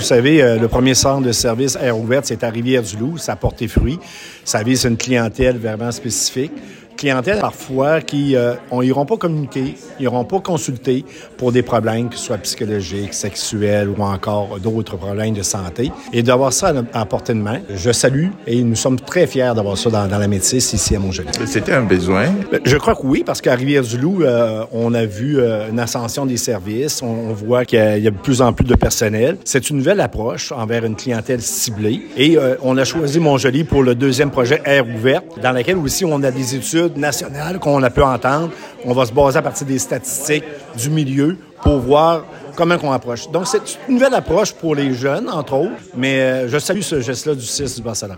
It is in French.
Vous savez, le premier centre de service aire ouverte, c'est à Rivière-du-Loup. Ça a porté fruit. Ça vise une clientèle vraiment spécifique. Clientèle, parfois, qui n'iront pas communiquer, ils n'iront pas consulter pour des problèmes, que ce soit psychologiques, sexuels ou encore d'autres problèmes de santé. Et d'avoir ça à portée de main, je salue et nous sommes très fiers d'avoir ça dans la métisse ici à Montjoly. C'était un besoin? Je crois que oui, parce qu'à Rivière-du-Loup, on a vu une ascension des services. On voit qu'il y a de plus en plus de personnel. C'est une nouvelle approche envers une clientèle ciblée. Et on a choisi Montjoly pour le deuxième projet Aire ouverte, dans lequel aussi on a des études nationales qu'on a pu entendre. On va se baser à partir des statistiques du milieu pour voir comment on approche. Donc, c'est une nouvelle approche pour les jeunes, entre autres, mais je salue ce geste-là du CIS du Bas-Saint-Laurent.